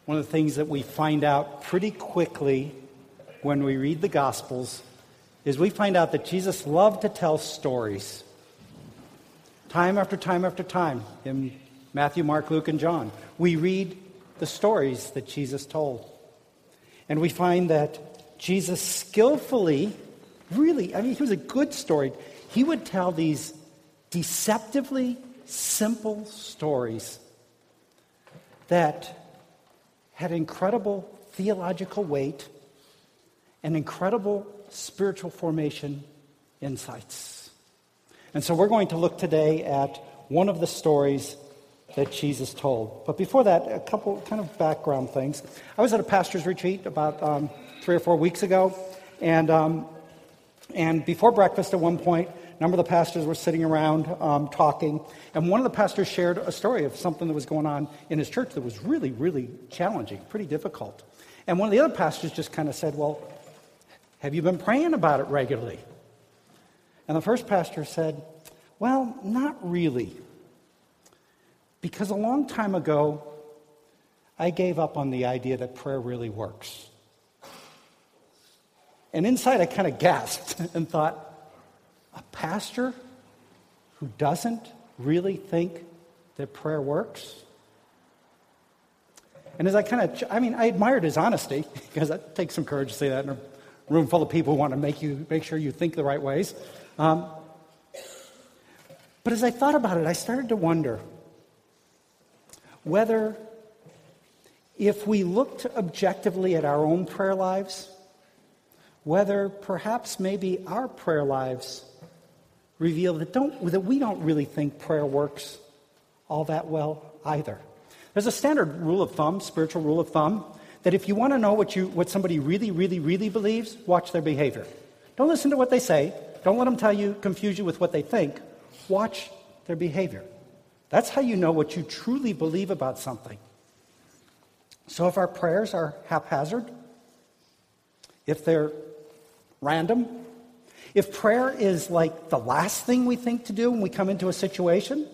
One of the things that we find out pretty quickly when we read the Gospels is we find out that Jesus loved to tell stories. Time after time after time in Matthew, Mark, Luke, and John, we read the stories that Jesus told. And we find that Jesus skillfully, he was a good story. He would tell these deceptively simple stories that had incredible theological weight and incredible spiritual formation insights. And so we're going to look today at one of the stories that Jesus told. But before that, a couple kind of background things. I was at a pastor's retreat about 3 or 4 weeks ago, and before breakfast at one point, a number of the pastors were sitting around talking, and one of the pastors shared a story of something that was going on in his church that was really, really challenging, pretty difficult. And one of the other pastors just kind of said, well, have you been praying about it regularly? And the first pastor said, well, not really. Because a long time ago, I gave up on the idea that prayer really works. And inside I kind of gasped and thought, a pastor who doesn't really think that prayer works? And as I I admired his honesty, because that takes some courage to say that in a room full of people who want to make sure you think the right ways. But as I thought about it, I started to wonder whether if we looked objectively at our own prayer lives, whether perhaps maybe our prayer lives reveal that we don't really think prayer works all that well either. There's a standard rule of thumb, spiritual rule of thumb, that if you want to know what somebody really, really, really believes, watch their behavior. Don't listen to what they say. Don't let them confuse you with what they think. Watch their behavior. That's how you know what you truly believe about something. So if our prayers are haphazard, if they're random, if prayer is like the last thing we think to do when we come into a situation,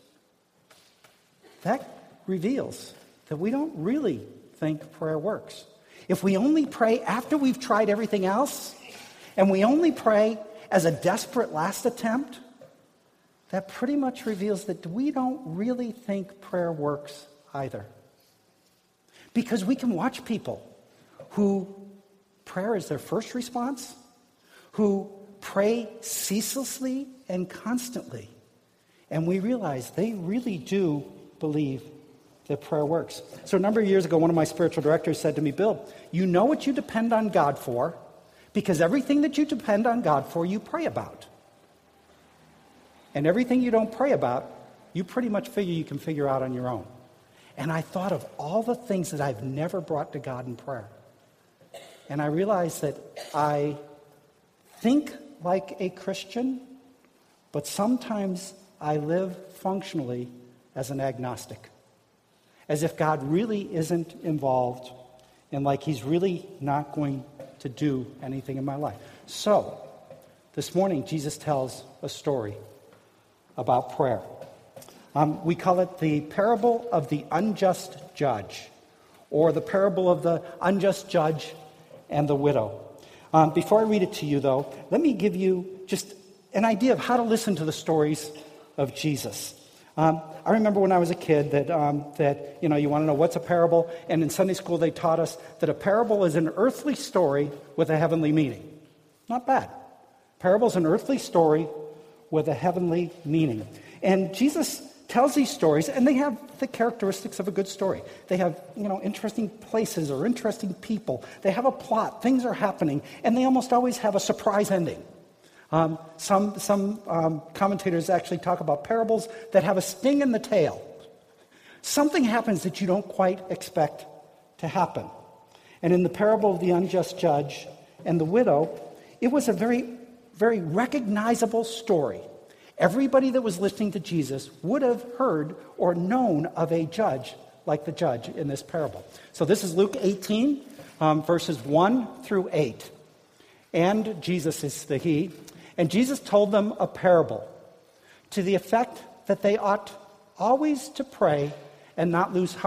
that reveals that we don't really think prayer works. If we only pray after we've tried everything else, and we only pray as a desperate last attempt, that pretty much reveals that we don't really think prayer works either. Because we can watch people who prayer is their first response, who pray ceaselessly and constantly, and we realize they really do believe that prayer works. So a number of years ago, one of my spiritual directors said to me, Bill, you know what you depend on God for, because everything that you depend on God for, you pray about. And everything you don't pray about, you pretty much figure you can figure out on your own. And I thought of all the things that I've never brought to God in prayer. And I realized that I think like a Christian, but sometimes I live functionally as an agnostic. As if God really isn't involved and like he's really not going to do anything in my life. So, this morning, Jesus tells a story about prayer. We call it the parable of the unjust judge, or the parable of the unjust judge and the widow. Before I read it to you, though, let me give you just an idea of how to listen to the stories of Jesus. I remember when I was a kid that you want to know what's a parable, and in Sunday school they taught us that a parable is an earthly story with a heavenly meaning. Not bad. Parable is an earthly story with a heavenly meaning. And Jesus tells these stories, and they have the characteristics of a good story. They have, interesting places or interesting people. They have a plot. Things are happening, and they almost always have a surprise ending. Some commentators actually talk about parables that have a sting in the tail. Something happens that you don't quite expect to happen. And in the parable of the unjust judge and the widow, it was a very, very recognizable story. Everybody that was listening to Jesus would have heard or known of a judge like the judge in this parable. So this is Luke 18, verses 1 through 8. And Jesus is the he. And Jesus told them a parable to the effect that they ought always to pray and not lose heart.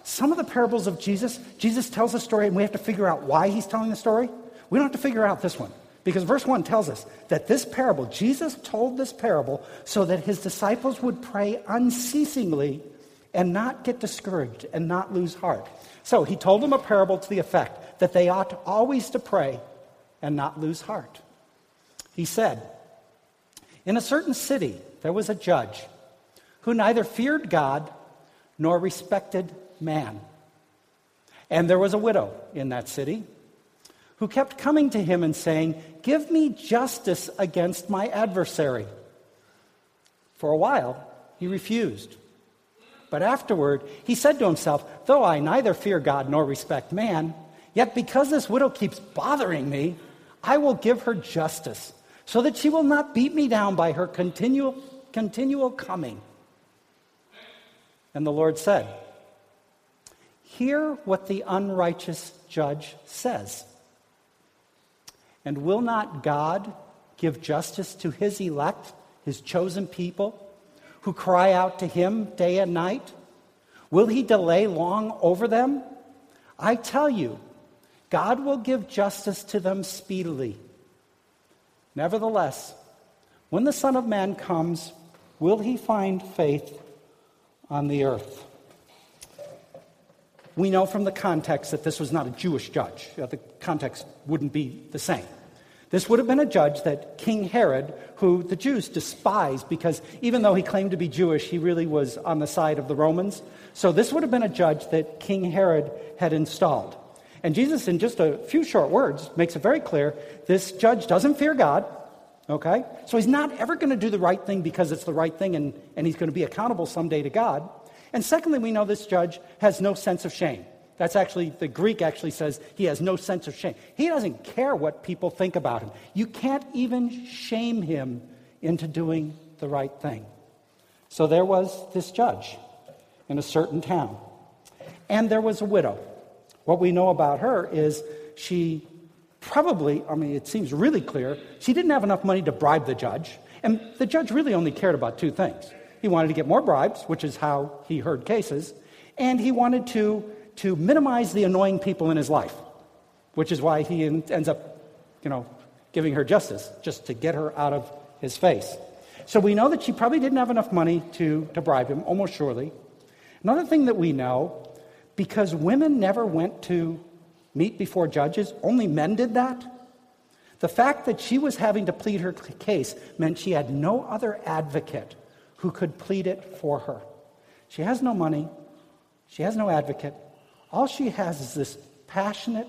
some of the parables of Jesus tells a story and we have to figure out why he's telling the story. We don't have to figure out this one because verse 1 tells us that this parable, Jesus told this parable so that his disciples would pray unceasingly and not get discouraged and not lose heart. So he told them a parable to the effect that they ought always to pray and not lose heart. He said, in a certain city there was a judge who neither feared God nor respected man. And there was a widow in that city who kept coming to him and saying, give me justice against my adversary. For a while, he refused. But afterward, he said to himself, though I neither fear God nor respect man, yet because this widow keeps bothering me, I will give her justice, so that she will not beat me down by her continual coming. And the Lord said, hear what the unrighteous judge says. And will not God give justice to his elect, his chosen people, who cry out to him day and night? Will he delay long over them? I tell you, God will give justice to them speedily. Nevertheless, when the Son of Man comes, will he find faith on the earth? We know from the context that this was not a Jewish judge. The context wouldn't be the same. This would have been a judge that King Herod, who the Jews despised because even though he claimed to be Jewish, he really was on the side of the Romans. So this would have been a judge that King Herod had installed. And Jesus, in just a few short words, makes it very clear this judge doesn't fear God, okay? So he's not ever going to do the right thing because it's the right thing and he's going to be accountable someday to God. And secondly, we know this judge has no sense of shame. That's actually, the Greek actually says he has no sense of shame. He doesn't care what people think about him. You can't even shame him into doing the right thing. So there was this judge in a certain town. And there was a widow. What we know about her is she probably, it seems really clear, she didn't have enough money to bribe the judge. And the judge really only cared about two things. He wanted to get more bribes, which is how he heard cases, and he wanted to minimize the annoying people in his life, which is why he ends up, giving her justice, just to get her out of his face. So we know that she probably didn't have enough money to bribe him, almost surely. Another thing that we know, because women never went to meet before judges, only men did that, the fact that she was having to plead her case meant she had no other advocate who could plead it for her. She has no money. She has no advocate. All she has is this passionate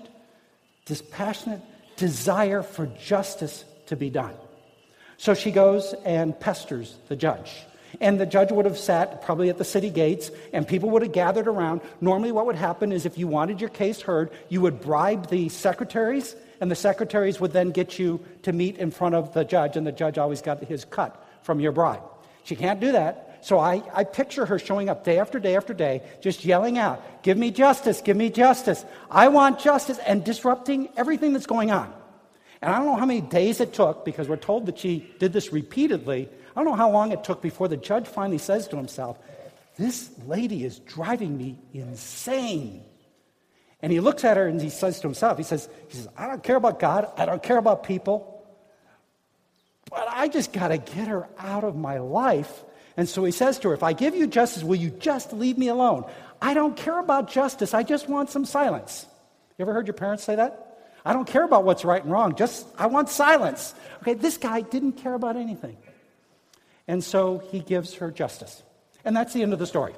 desire for justice to be done. So she goes and pesters the judge. And the judge would have sat probably at the city gates, and people would have gathered around. Normally what would happen is if you wanted your case heard, you would bribe the secretaries, and the secretaries would then get you to meet in front of the judge, and the judge always got his cut from your bribe. She can't do that. So I picture her showing up day after day after day, just yelling out, give me justice, I want justice, and disrupting everything that's going on. And I don't know how many days it took, because we're told that she did this repeatedly. I don't know how long it took before the judge finally says to himself, this lady is driving me insane. And he looks at her and he says to himself, he says, I don't care about God, I don't care about people, but I just got to get her out of my life. And so he says to her, if I give you justice, will you just leave me alone? I don't care about justice. I just want some silence. You ever heard your parents say that? I don't care about what's right and wrong. I want silence. Okay, this guy didn't care about anything. And so he gives her justice. And that's the end of the story.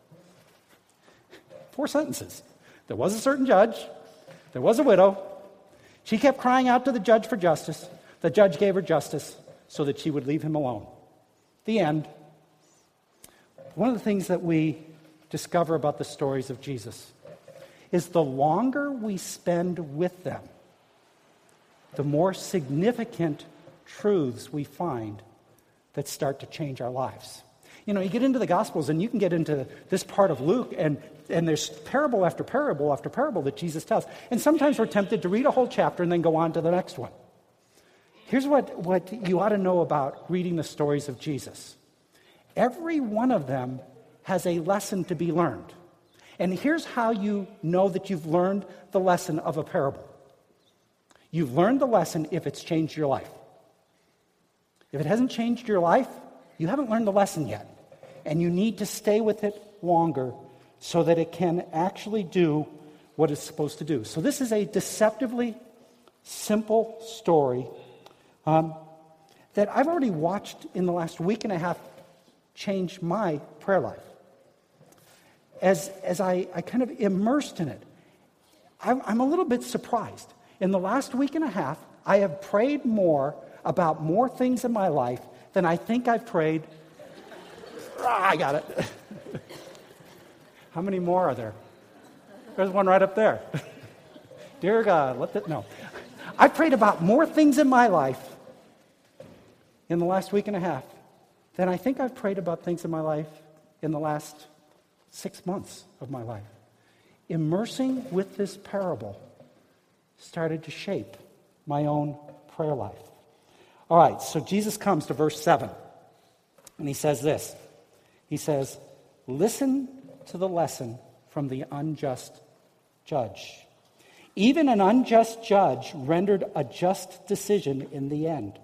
4 sentences. There was a certain judge. There was a widow. She kept crying out to the judge for justice. The judge gave her justice so that she would leave him alone. The end. One of the things that we discover about the stories of Jesus is the longer we spend with them, the more significant truths we find that start to change our lives. You get into the Gospels and you can get into this part of Luke and there's parable after parable after parable that Jesus tells. And sometimes we're tempted to read a whole chapter and then go on to the next one. Here's what you ought to know about reading the stories of Jesus. Every one of them has a lesson to be learned. And here's how you know that you've learned the lesson of a parable. You've learned the lesson if it's changed your life. If it hasn't changed your life, you haven't learned the lesson yet. And you need to stay with it longer so that it can actually do what it's supposed to do. So this is a deceptively simple story that I've already watched in the last week and a half change my prayer life. As I kind of immersed in it, I'm a little bit surprised. In the last week and a half, I have prayed more about more things in my life than I think I've prayed. I got it. How many more are there? There's one right up there. Dear God, no. I prayed about more things in my life in the last week and a half than I think I've prayed about things in my life in the last 6 months of my life. Immersing with this parable started to shape my own prayer life. All right, so Jesus comes to verse 7, and he says this. He says, listen to the lesson from the unjust judge. Even an unjust judge rendered a just decision in the end.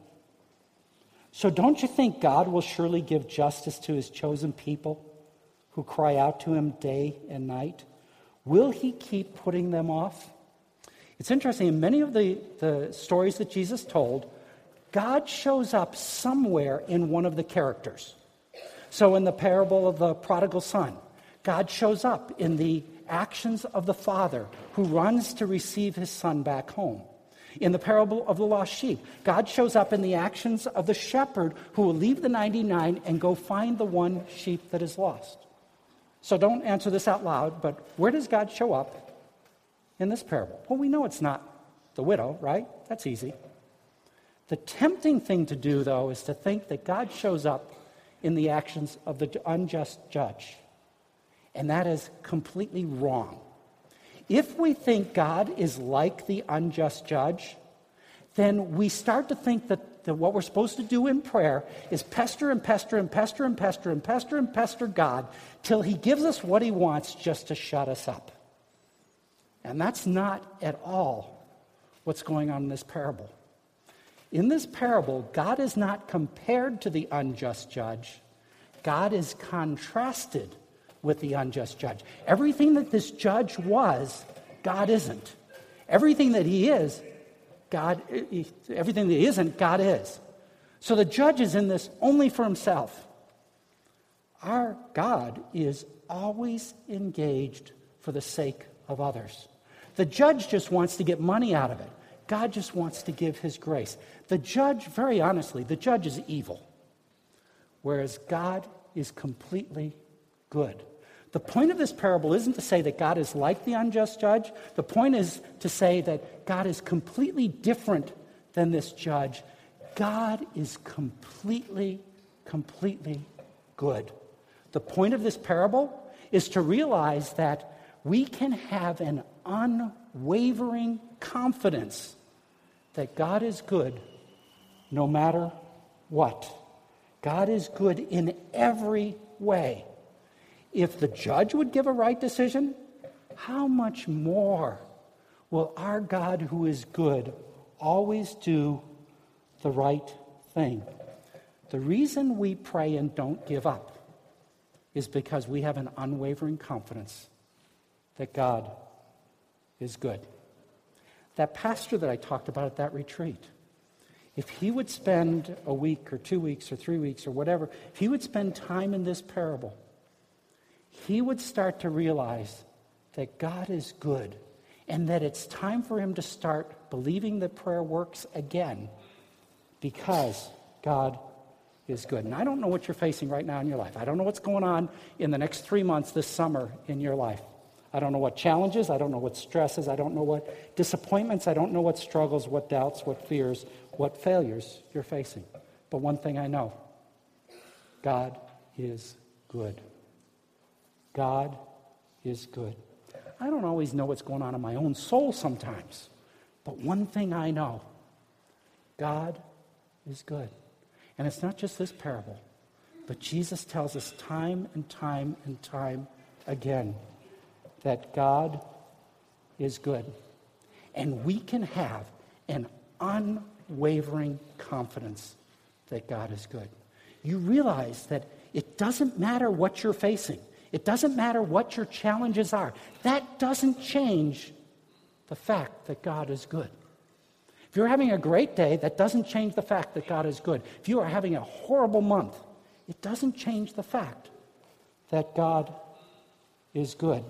So don't you think God will surely give justice to his chosen people who cry out to him day and night? Will he keep putting them off? It's interesting, in many of the stories that Jesus told, God shows up somewhere in one of the characters. So in the parable of the prodigal son, God shows up in the actions of the father who runs to receive his son back home. In the parable of the lost sheep, God shows up in the actions of the shepherd who will leave the 99 and go find the one sheep that is lost. So don't answer this out loud, but where does God show up in this parable? Well, we know it's not the widow, right? That's easy. The tempting thing to do, though, is to think that God shows up in the actions of the unjust judge. And that is completely wrong. If we think God is like the unjust judge, then we start to think that what we're supposed to do in prayer is pester and pester and pester and pester and pester and pester God till he gives us what he wants just to shut us up. And that's not at all what's going on in this parable. In this parable, God is not compared to the unjust judge. God is contrasted with the unjust judge. Everything that this judge was, God isn't. Everything that he is, everything that he isn't, God is. So the judge is in this only for himself. Our God is always engaged for the sake of others. The judge just wants to get money out of it. God just wants to give his grace. The judge, very honestly, the judge is evil, whereas God is completely good. The point of this parable isn't to say that God is like the unjust judge. The point is to say that God is completely different than this judge. God is completely good. The point of this parable is to realize that we can have an unwavering confidence that God is good no matter what. God is good in every way. If the judge would give a right decision, how much more will our God who is good always do the right thing? The reason we pray and don't give up is because we have an unwavering confidence that God is good. That pastor that I talked about at that retreat, if he would spend a week or 2 weeks or 3 weeks or whatever, if he would spend time in this parable, he would start to realize that God is good and that it's time for him to start believing that prayer works again because God is good. And I don't know what you're facing right now in your life. I don't know what's going on in the next 3 months this summer in your life. I don't know what challenges, I don't know what stresses, I don't know what disappointments, I don't know what struggles, what doubts, what fears, what failures you're facing. But one thing I know, God is good. God is good. I don't always know what's going on in my own soul sometimes, but one thing I know, God is good. And it's not just this parable, but Jesus tells us time and time and time again that God is good. And we can have an unwavering confidence that God is good. You realize that it doesn't matter what you're facing. It doesn't matter what your challenges are. That doesn't change the fact that God is good. If you're having a great day, that doesn't change the fact that God is good. If you are having a horrible month, it doesn't change the fact that God is good.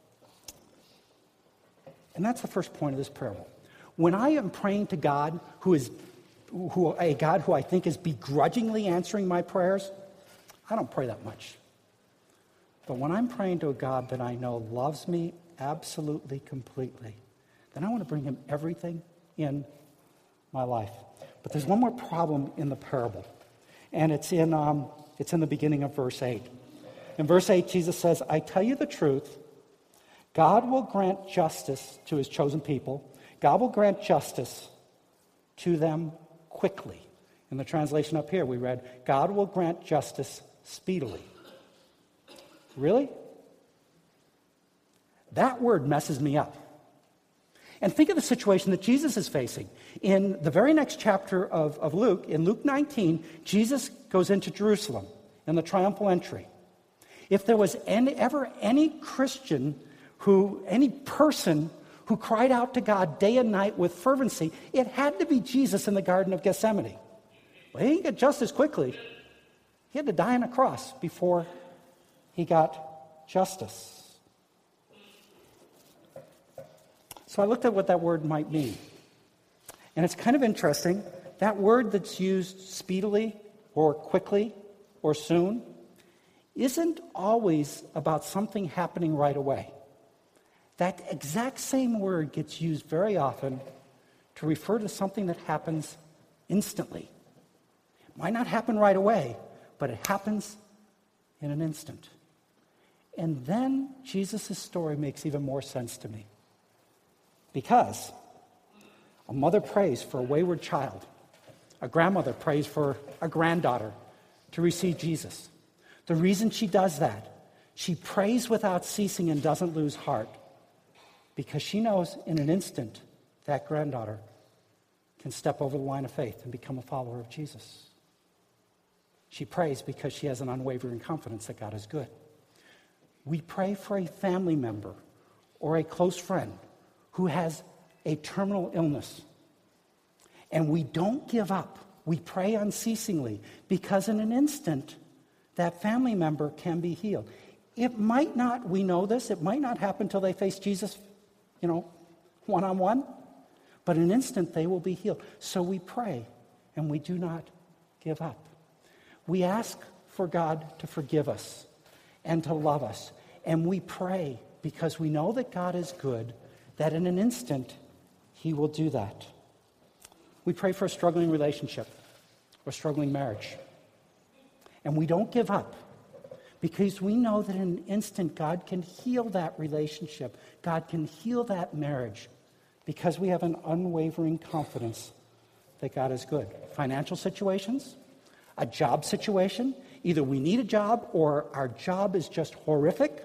And that's the first point of this parable. When I am praying to God, a God who I think is begrudgingly answering my prayers, I don't pray that much. But when I'm praying to a God that I know loves me absolutely, completely, then I want to bring him everything in my life. But there's one more problem in the parable, and it's in the beginning of verse 8. In verse 8, Jesus says, I tell you the truth, God will grant justice to his chosen people. God will grant justice to them quickly. In the translation up here, we read, God will grant justice speedily. Really? That word messes me up. And think of the situation that Jesus is facing. In the very next chapter of Luke, in Luke 19, Jesus goes into Jerusalem in the triumphal entry. If there was ever any Christian any person who cried out to God day and night with fervency, it had to be Jesus in the Garden of Gethsemane. Well, he didn't get justice quickly. He had to die on a cross before he got justice. So I looked at what that word might mean. And it's kind of interesting. That word that's used speedily or quickly or soon isn't always about something happening right away. That exact same word gets used very often to refer to something that happens instantly. It might not happen right away, but it happens in an instant. And then Jesus' story makes even more sense to me. Because a mother prays for a wayward child. A grandmother prays for a granddaughter to receive Jesus. The reason she does that, she prays without ceasing and doesn't lose heart, because she knows in an instant that granddaughter can step over the line of faith and become a follower of Jesus. She prays because she has an unwavering confidence that God is good. We pray for a family member or a close friend who has a terminal illness. And we don't give up. We pray unceasingly because in an instant, that family member can be healed. It might not, we know this, it might not happen until they face Jesus, one-on-one, but in an instant they will be healed. So we pray and we do not give up. We ask for God to forgive us and to love us. And we pray because we know that God is good, that in an instant, he will do that. We pray for a struggling relationship or struggling marriage. And we don't give up because we know that in an instant, God can heal that relationship. God can heal that marriage because we have an unwavering confidence that God is good. Financial situations, a job situation, either we need a job or our job is just horrific.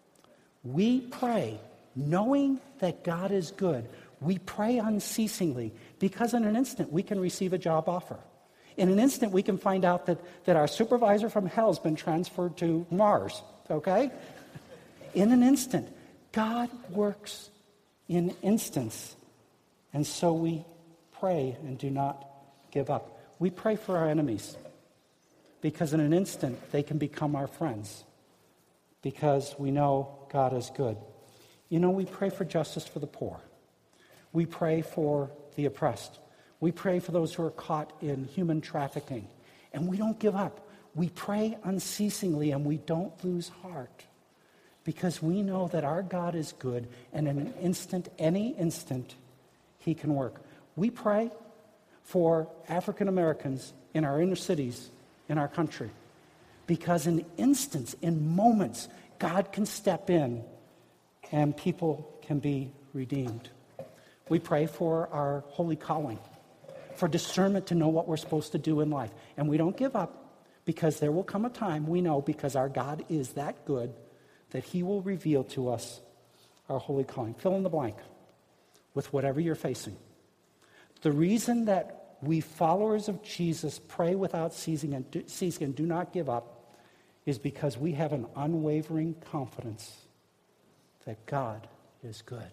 We pray knowing that God is good. We pray unceasingly because in an instant we can receive a job offer. In an instant we can find out that our supervisor from hell has been transferred to Mars, okay? In an instant. God works in instants. And so we pray and do not give up. We pray for our enemies because in an instant they can become our friends because we know God is good. We pray for justice for the poor. We pray for the oppressed. We pray for those who are caught in human trafficking. And we don't give up. We pray unceasingly and we don't lose heart because we know that our God is good and in an instant, any instant, he can work. We pray for African Americans in our inner cities in our country because in instants, in moments, God can step in and people can be redeemed. We pray for our holy calling, for discernment to know what we're supposed to do in life. And we don't give up because there will come a time, we know, because our God is that good, that he will reveal to us our holy calling. Fill in the blank with whatever you're facing. The reason that we followers of Jesus pray without ceasing and do not give up is because we have an unwavering confidence that God is good.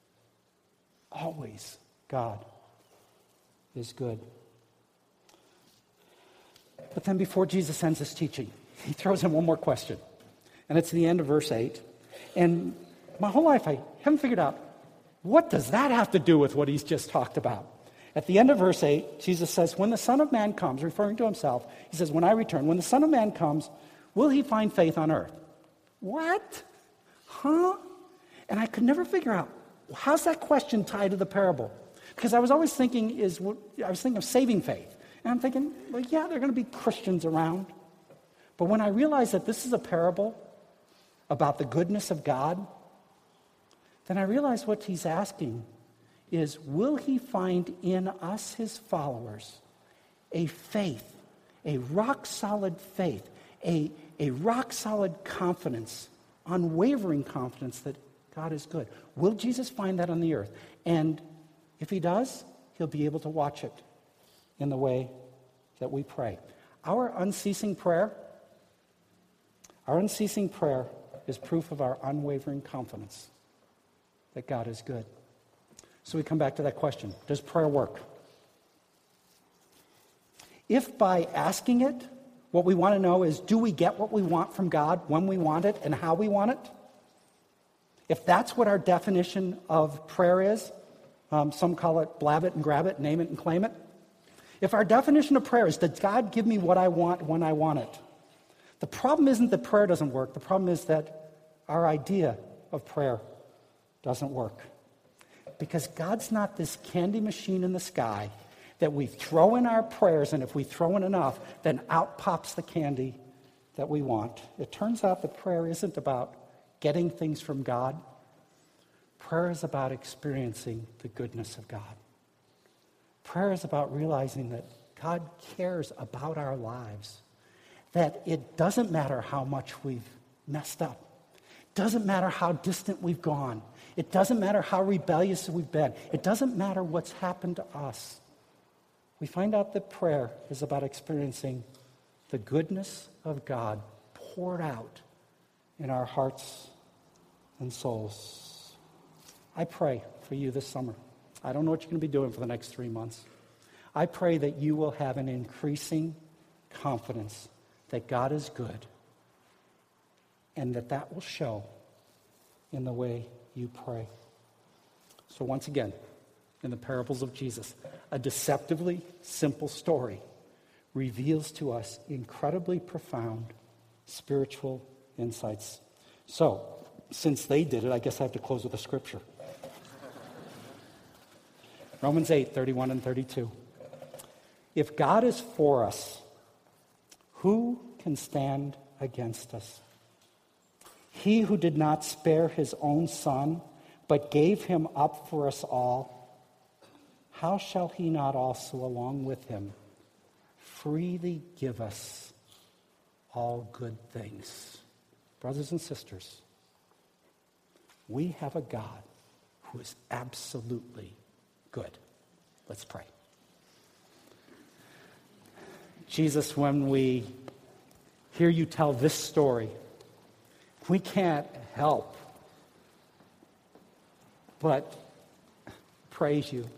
Always God is good. But then before Jesus ends his teaching, he throws in one more question. And it's the end of verse 8. And my whole life I haven't figured out, what does that have to do with what he's just talked about? At the end of verse 8, Jesus says, when the Son of Man comes, referring to himself, he says, when I return, when the Son of Man comes, will he find faith on earth? What? Huh? And I could never figure out, how's that question tied to the parable? Because I was always thinking of saving faith. And I'm thinking, well, yeah, there are going to be Christians around. But when I realized that this is a parable about the goodness of God, then I realized what he's asking is, will he find in us, his followers, a faith, a rock-solid faith, a rock-solid confidence, unwavering confidence that God is good? Will Jesus find that on the earth? And if he does, he'll be able to watch it in the way that we pray. Our unceasing prayer is proof of our unwavering confidence that God is good. So we come back to that question. Does prayer work? If by asking it, what we want to know is, do we get what we want from God when we want it and how we want it? If that's what our definition of prayer is, some call it blab it and grab it, name it and claim it. If our definition of prayer is, does God give me what I want when I want it? The problem isn't that prayer doesn't work. The problem is that our idea of prayer doesn't work. Because God's not this candy machine in the sky that we throw in our prayers, and if we throw in enough, then out pops the candy that we want. It turns out that prayer isn't about getting things from God. Prayer is about experiencing the goodness of God. Prayer is about realizing that God cares about our lives, that it doesn't matter how much we've messed up. It doesn't matter how distant we've gone. It doesn't matter how rebellious we've been. It doesn't matter what's happened to us. We find out that prayer is about experiencing the goodness of God poured out in our hearts and souls. I pray for you this summer. I don't know what you're going to be doing for the next 3 months. I pray that you will have an increasing confidence that God is good, and that will show in the way you pray. So once again, in the parables of Jesus, a deceptively simple story reveals to us incredibly profound spiritual insights. So, since they did it, I guess I have to close with a scripture. Romans 8, 31 and 32. If God is for us, who can stand against us? He who did not spare his own son, but gave him up for us all, how shall he not also, along with him, freely give us all good things? Brothers and sisters, we have a God who is absolutely good. Let's pray. Jesus, when we hear you tell this story, we can't help but praise you.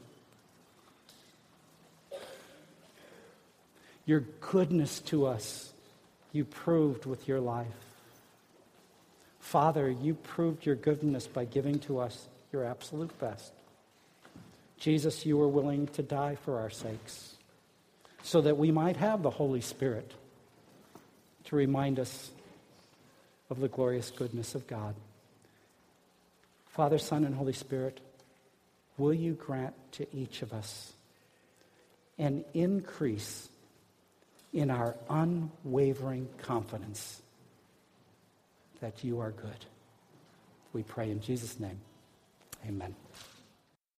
Your goodness to us, you proved with your life. Father, you proved your goodness by giving to us your absolute best. Jesus, you were willing to die for our sakes so that we might have the Holy Spirit to remind us of the glorious goodness of God. Father, Son, and Holy Spirit, will you grant to each of us an increase in our unwavering confidence that you are good? We pray in Jesus' name. Amen.